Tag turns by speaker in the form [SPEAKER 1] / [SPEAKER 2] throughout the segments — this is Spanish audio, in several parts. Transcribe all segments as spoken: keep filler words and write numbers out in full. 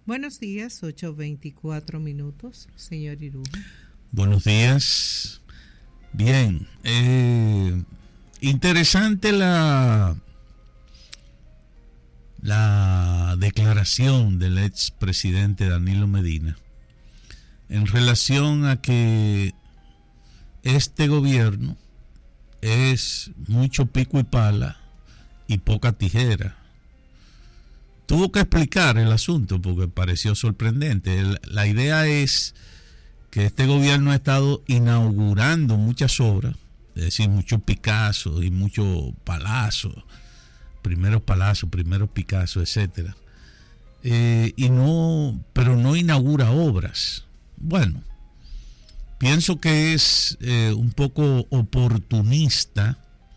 [SPEAKER 1] Buenos días, ocho veinticuatro minutos, señor Irujo.
[SPEAKER 2] Buenos días. Bien, eh, interesante la, la declaración del expresidente Danilo Medina en relación a que este gobierno es mucho pico y pala y poca tijera. Tuvo que explicar el asunto porque pareció sorprendente. El, la idea es que este gobierno ha estado inaugurando muchas obras, es decir, muchos Picasso y muchos palazos, primeros palazos, primeros Picasso, etcétera. Eh, y no, pero no inaugura obras. Bueno, pienso que es eh, un poco oportunista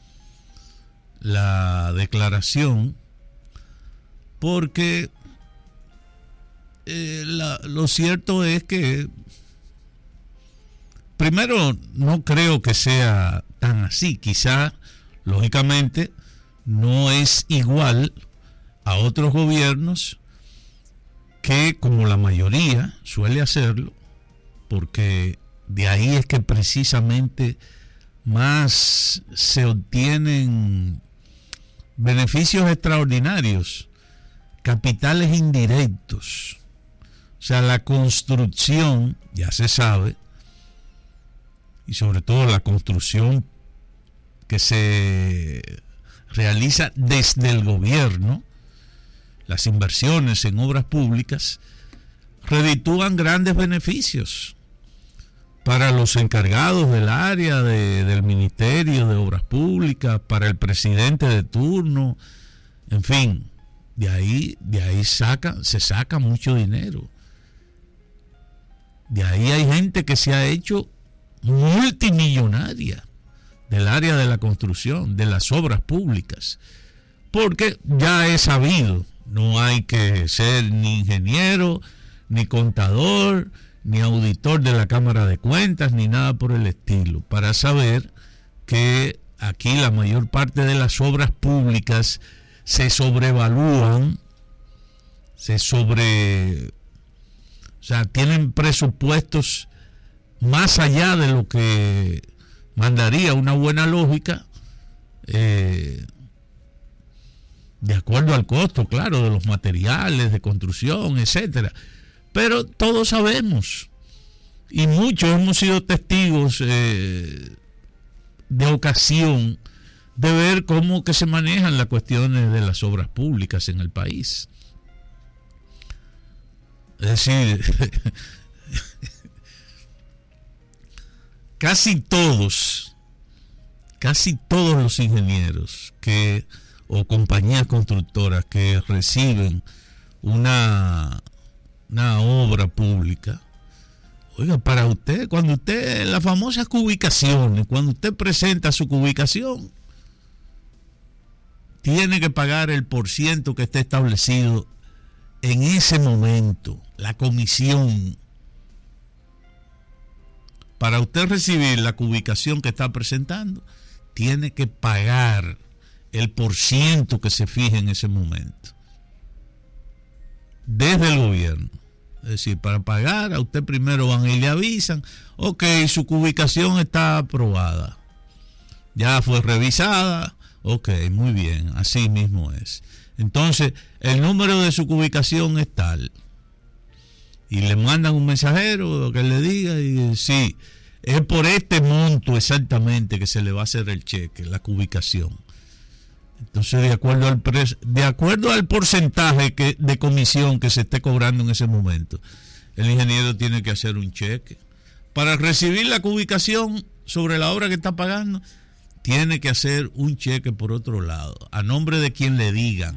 [SPEAKER 2] la declaración, porque eh, la, lo cierto es que, primero, no creo que sea tan así. Quizá, lógicamente, no es igual a otros gobiernos que, como la mayoría suele hacerlo, porque de ahí es que precisamente más se obtienen beneficios extraordinarios, capitales indirectos. O sea, la construcción, ya se sabe, y sobre todo la construcción que se realiza desde el gobierno, las inversiones en obras públicas, reditúan grandes beneficios para los encargados del área de, del Ministerio de Obras Públicas, para el presidente de turno, en fin, de ahí, de ahí saca, se saca mucho dinero. De ahí hay gente que se ha hecho multimillonaria del área de la construcción, de las obras públicas, porque ya es sabido, no hay que ser ni ingeniero, ni contador, ni auditor de la Cámara de Cuentas, ni nada por el estilo, para saber que aquí la mayor parte de las obras públicas se sobrevalúan, se sobre, o sea, tienen presupuestos más allá de lo que mandaría una buena lógica, eh, de acuerdo al costo, claro, de los materiales de construcción, etcétera. Pero todos sabemos, y muchos hemos sido testigos eh, de ocasión de ver cómo que se manejan las cuestiones de las obras públicas en el país. Es decir, casi todos, casi todos los ingenieros que o compañías constructoras que reciben una, una obra pública, oiga, para usted, cuando usted, las famosas cubicaciones, cuando usted presenta su cubicación, tiene que pagar el porciento que esté establecido en ese momento, la comisión. Para usted recibir la cubicación que está presentando, tiene que pagar el porciento que se fije en ese momento desde el gobierno. Es decir, para pagar, a usted primero van y le avisan, ok, su cubicación está aprobada, ya fue revisada, ok, muy bien, así mismo es. Entonces, el número de su cubicación es tal, y le mandan un mensajero que le diga, y sí, es por este monto exactamente que se le va a hacer el cheque, la cubicación. Entonces, de acuerdo al pre- de acuerdo al porcentaje que, de comisión que se esté cobrando en ese momento, el ingeniero tiene que hacer un cheque. Para recibir la cubicación sobre la obra que está pagando, tiene que hacer un cheque por otro lado, a nombre de quien le digan,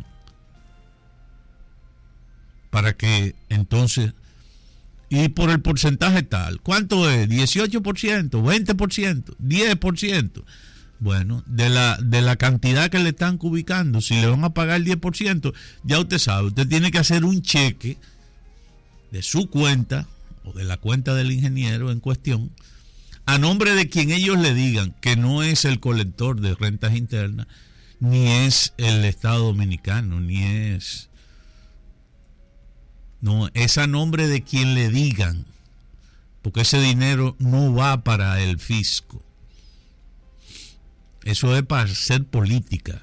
[SPEAKER 2] para que entonces, y por el porcentaje tal, ¿cuánto es? dieciocho por ciento, veinte por ciento, diez por ciento. Bueno, de la, de la cantidad que le están ubicando, si le van a pagar el diez por ciento, ya usted sabe, usted tiene que hacer un cheque de su cuenta o de la cuenta del ingeniero en cuestión, a nombre de quien ellos le digan, que no es el colector de rentas internas, ni es el Estado Dominicano, ni es No, es a nombre de quien le digan, porque ese dinero no va para el fisco. Eso es para hacer política.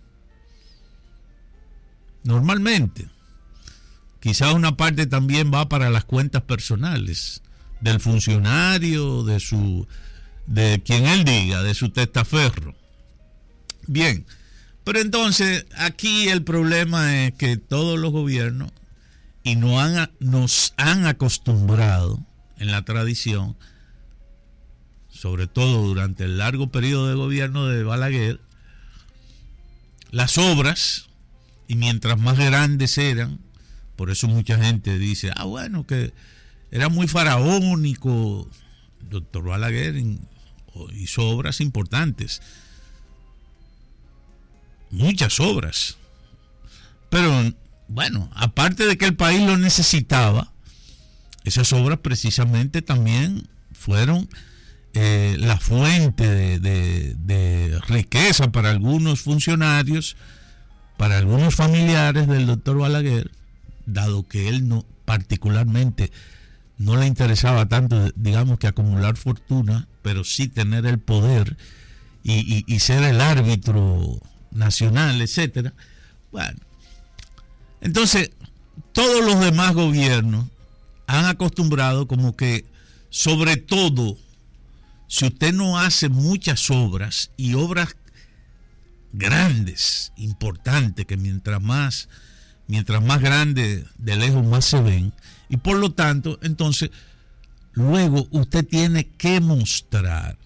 [SPEAKER 2] Normalmente. Quizás una parte también va para las cuentas personales del funcionario, de su, de quien él diga, de su testaferro. Bien, pero entonces aquí el problema es que todos los gobiernos y no han, nos han acostumbrado en la tradición, sobre todo durante el largo periodo de gobierno de Balaguer, las obras, y mientras más grandes eran, por eso mucha gente dice, ah, bueno, que era muy faraónico. Doctor Balaguer hizo obras importantes, muchas obras, pero bueno, aparte de que el país lo necesitaba, esas obras precisamente también fueron eh, la fuente de, de, de riqueza para algunos funcionarios, para algunos familiares del doctor Balaguer, dado que él no particularmente no le interesaba tanto, digamos, que acumular fortuna, pero sí tener el poder y, y, y ser el árbitro nacional, etcétera. Bueno, entonces todos los demás gobiernos han acostumbrado como que, sobre todo, si usted no hace muchas obras y obras grandes, importantes, que mientras más mientras más grandes de lejos más se ven, y por lo tanto entonces luego usted tiene que mostrar.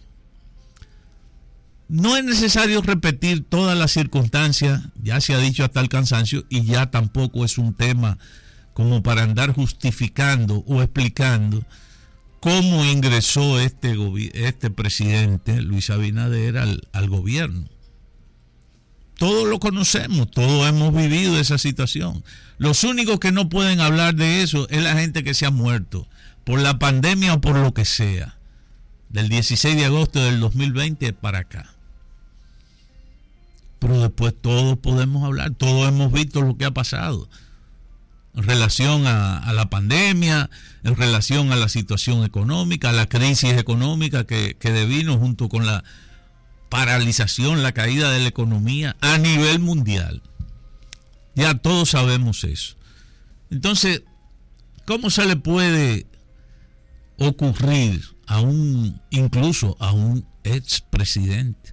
[SPEAKER 2] No es necesario repetir todas las circunstancias, ya se ha dicho hasta el cansancio, y ya tampoco es un tema como para andar justificando o explicando cómo ingresó este, este presidente Luis Abinader al, al gobierno. Todos lo conocemos, todos hemos vivido esa situación. Los únicos que no pueden hablar de eso es la gente que se ha muerto por la pandemia o por lo que sea, del dieciséis de agosto del dos mil veinte para acá. Pero después todos podemos hablar, todos hemos visto lo que ha pasado en relación a, a la pandemia, en relación a la situación económica, a la crisis económica que, que devino junto con la paralización, la caída de la economía a nivel mundial. Ya todos sabemos eso. Entonces, ¿cómo se le puede ocurrir a un, incluso a un expresidente,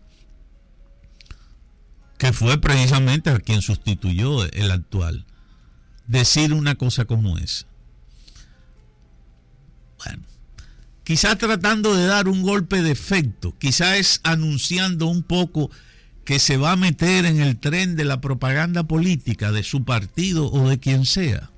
[SPEAKER 2] que fue precisamente a quien sustituyó el actual, decir una cosa como esa? Bueno, quizás tratando de dar un golpe de efecto, quizás es anunciando un poco que se va a meter en el tren de la propaganda política de su partido o de quien sea.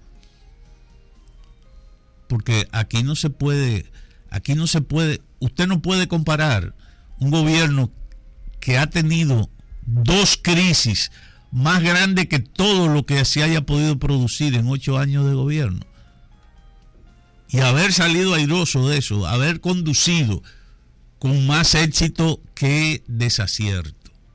[SPEAKER 2] Porque aquí no se puede, aquí no se puede, usted no puede comparar un gobierno que ha tenido dos crisis más grandes que todo lo que se haya podido producir en ocho años de gobierno, y haber salido airoso de eso, haber conducido con más éxito que desacierto.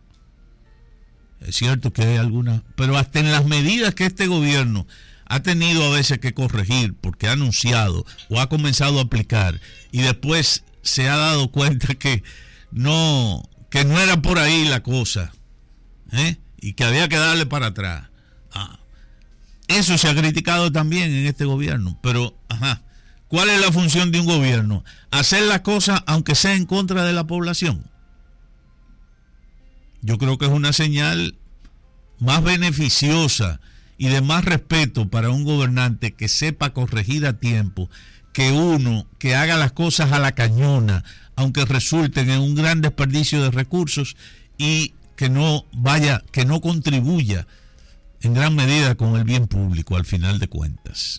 [SPEAKER 2] Es cierto que hay algunas, pero hasta en las medidas que este gobierno ha tenido a veces que corregir, porque ha anunciado o ha comenzado a aplicar y después se ha dado cuenta que no, que no era por ahí la cosa, ¿eh? Y que había que darle para atrás. Ah, eso se ha criticado también en este gobierno, pero ajá, ¿cuál es la función de un gobierno? Hacer las cosas aunque sea en contra de la población. Yo creo que es una señal más beneficiosa y de más respeto para un gobernante que sepa corregir a tiempo, que uno que haga las cosas a la cañona, aunque resulten en un gran desperdicio de recursos y que no vaya, que no contribuya en gran medida con el bien público al final de cuentas.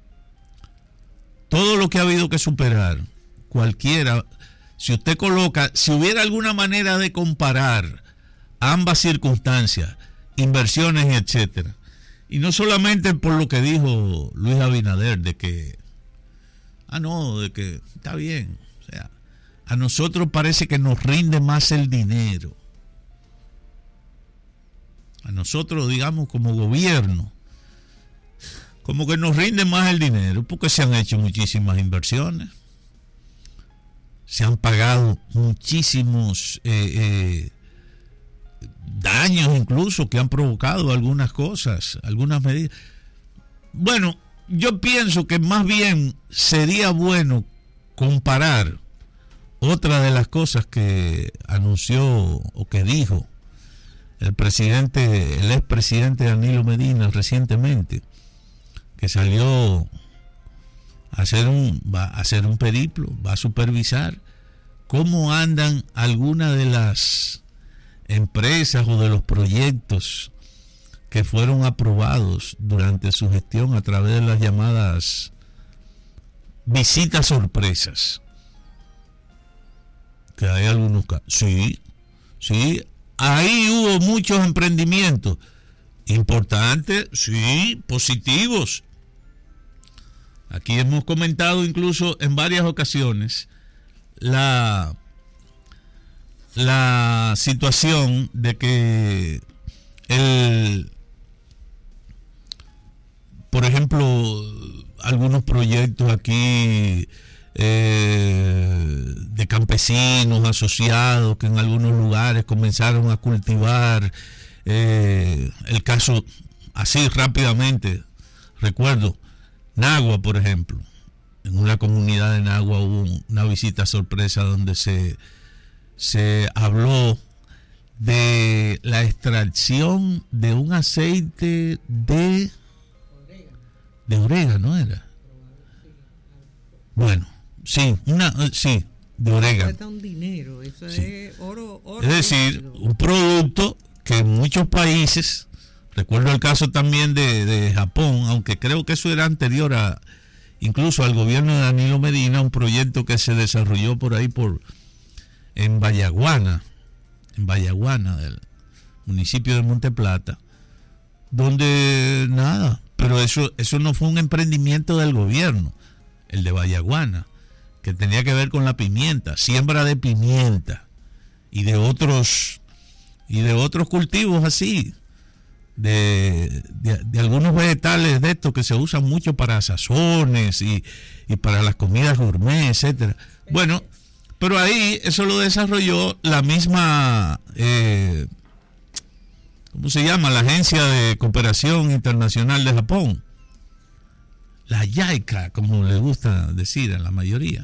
[SPEAKER 2] Todo lo que ha habido que superar, cualquiera, si usted coloca, si hubiera alguna manera de comparar ambas circunstancias, inversiones, etcétera, y no solamente por lo que dijo Luis Abinader, de que, ah no, de que está bien, o sea, a nosotros parece que nos rinde más el dinero, a nosotros, digamos, como gobierno, como que nos rinde más el dinero, porque se han hecho muchísimas inversiones, se han pagado muchísimos eh, eh, daños incluso que han provocado algunas cosas, algunas medidas. Bueno, yo pienso que más bien sería bueno comparar otra de las cosas que anunció o que dijo el presidente, el expresidente Danilo Medina recientemente, que salió a hacer un, va a hacer un periplo, va a supervisar cómo andan algunas de las empresas o de los proyectos que fueron aprobados durante su gestión a través de las llamadas visitas sorpresas. Que hay algunos casos. Sí, sí, ahí hubo muchos emprendimientos importantes, sí, positivos. Aquí hemos comentado incluso en varias ocasiones la, la situación de que el, por ejemplo, algunos proyectos aquí eh, de campesinos asociados que en algunos lugares comenzaron a cultivar, eh, el caso así rápidamente, recuerdo Nagua, por ejemplo, en una comunidad de Nagua hubo una visita sorpresa donde se, se habló de la extracción de un aceite de de orégano, ¿era? Bueno, sí, una sí, de orégano.
[SPEAKER 1] Cuesta un dinero, eso
[SPEAKER 2] sí.
[SPEAKER 1] es oro, oro.
[SPEAKER 2] Es decir, un producto que en muchos países, recuerdo el caso también de, de Japón, aunque creo que eso era anterior a incluso al gobierno de Danilo Medina, un proyecto que se desarrolló por ahí por en Vallaguana, en Vallaguana del municipio de Monte Plata, donde nada, pero eso eso no fue un emprendimiento del gobierno, el de Vallaguana, que tenía que ver con la pimienta, siembra de pimienta y de otros y de otros cultivos así, de, de, de algunos vegetales de estos que se usan mucho para sazones y, y para las comidas gourmet, etcétera. Bueno, pero ahí eso lo desarrolló la misma eh, ¿cómo se llama? La Agencia de Cooperación Internacional de Japón, la JICA, como le gusta decir a la mayoría.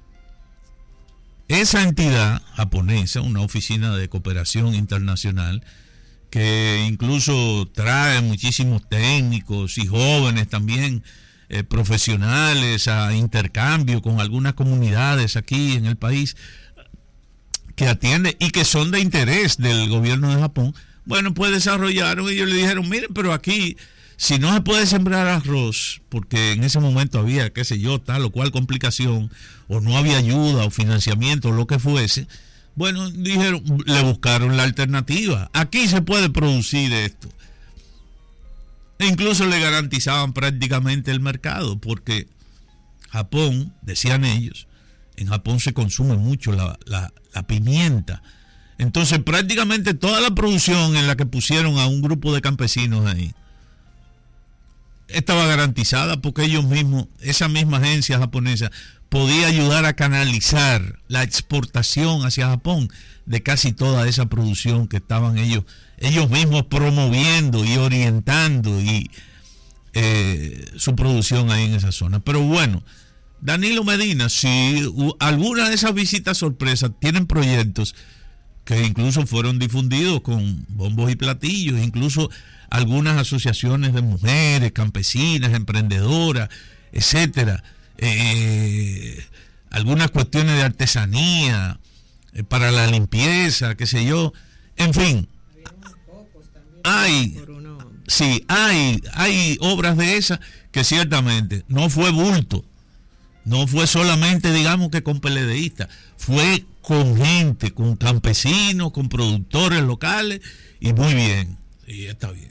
[SPEAKER 2] Esa entidad japonesa, una oficina de cooperación internacional, que incluso trae muchísimos técnicos y jóvenes también, eh, profesionales, a intercambio con algunas comunidades aquí en el país, que atiende y que son de interés del gobierno de Japón. Bueno, pues desarrollaron y ellos le dijeron, miren, pero aquí, si no se puede sembrar arroz, porque en ese momento había, qué sé yo, tal o cual complicación, o no había ayuda o financiamiento o lo que fuese, bueno, dijeron, le buscaron la alternativa. Aquí se puede producir esto. E incluso le garantizaban prácticamente el mercado, porque Japón, decían ellos, en Japón se consume mucho la, la, la pimienta. Entonces prácticamente toda la producción en la que pusieron a un grupo de campesinos ahí estaba garantizada, porque ellos mismos, esa misma agencia japonesa, podía ayudar a canalizar la exportación hacia Japón de casi toda esa producción que estaban ellos ellos mismos promoviendo y orientando y eh, su producción ahí en esa zona. Pero bueno, Danilo Medina, si alguna de esas visitas sorpresas tienen proyectos que incluso fueron difundidos con bombos y platillos, incluso algunas asociaciones de mujeres, campesinas, emprendedoras, etcétera, eh, algunas cuestiones de artesanía, eh, para la limpieza, qué sé yo, en fin, hay, sí, hay, hay obras de esas que ciertamente no fue bulto, no fue solamente, digamos, que con peledeístas, fue con gente, con campesinos, con productores locales, y muy bien, y está bien.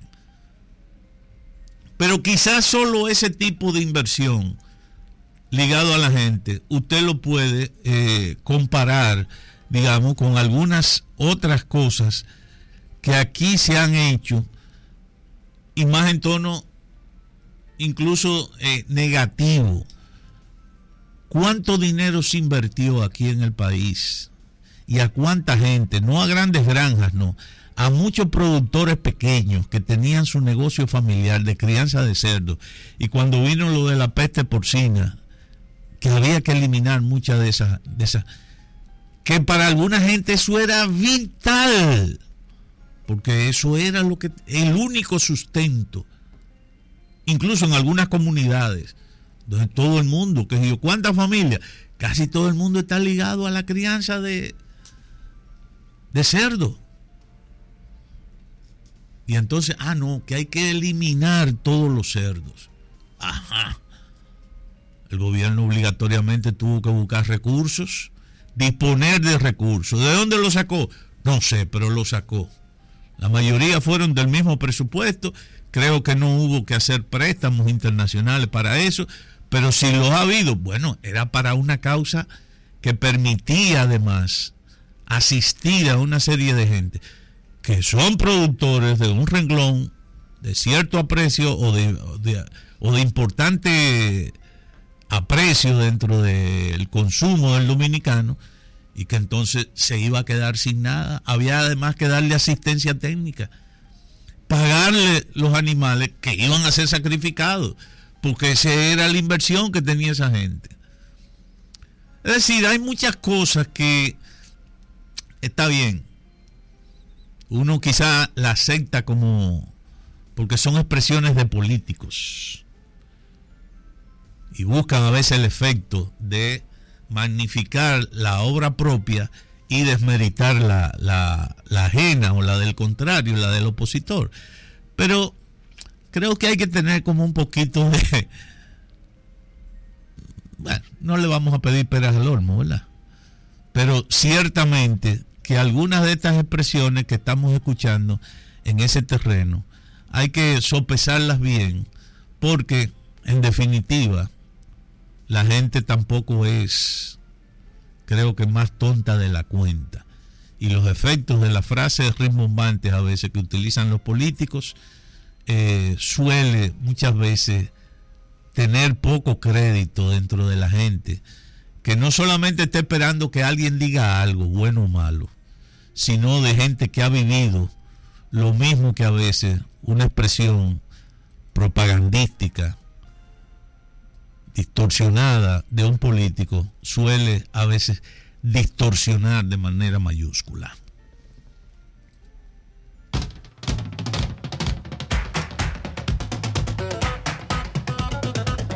[SPEAKER 2] Pero quizás solo ese tipo de inversión ligado a la gente, usted lo puede eh, comparar, digamos, con algunas otras cosas que aquí se han hecho, y más en tono incluso eh, negativo. ¿Cuánto dinero se invirtió aquí en el país? ¿Y a cuánta gente? No a grandes granjas, no. A muchos productores pequeños que tenían su negocio familiar de crianza de cerdos. Y cuando vino lo de la peste porcina, que había que eliminar muchas de esas, de esas, que para alguna gente eso era vital, porque eso era lo que, el único sustento. Incluso en algunas comunidades, donde todo el mundo, que yo, ¿cuántas familias? Casi todo el mundo está ligado a la crianza de, de cerdo. Y entonces, ah, no, que hay que eliminar todos los cerdos. Ajá. El gobierno obligatoriamente tuvo que buscar recursos, disponer de recursos. ¿De dónde lo sacó? No sé, pero lo sacó. La mayoría fueron del mismo presupuesto. Creo que no hubo que hacer préstamos internacionales para eso, pero si los ha habido, bueno, era para una causa que permitía además asistir a una serie de gente que son productores de un renglón de cierto aprecio o de, de, o de importante aprecio dentro del consumo del dominicano, y que entonces se iba a quedar sin nada. Había además que darle asistencia técnica, pagarle los animales que iban a ser sacrificados, porque esa era la inversión que tenía esa gente. Es decir, hay muchas cosas que está bien, uno quizá la acepta como porque son expresiones de políticos y buscan a veces el efecto de magnificar la obra propia y desmeritar la, la, la ajena o la del contrario, la del opositor. Pero creo que hay que tener como un poquito de... Bueno, no le vamos a pedir peras al olmo, ¿verdad? Pero ciertamente que algunas de estas expresiones que estamos escuchando en ese terreno hay que sopesarlas bien, porque en definitiva la gente tampoco es, creo que, más tonta de la cuenta, y los efectos de las frases rimbombantes a veces que utilizan los políticos eh, suele muchas veces tener poco crédito dentro de la gente, que no solamente está esperando que alguien diga algo bueno o malo, sino de gente que ha vivido lo mismo que a veces una expresión propagandística distorsionada de un político suele a veces distorsionar de manera mayúscula.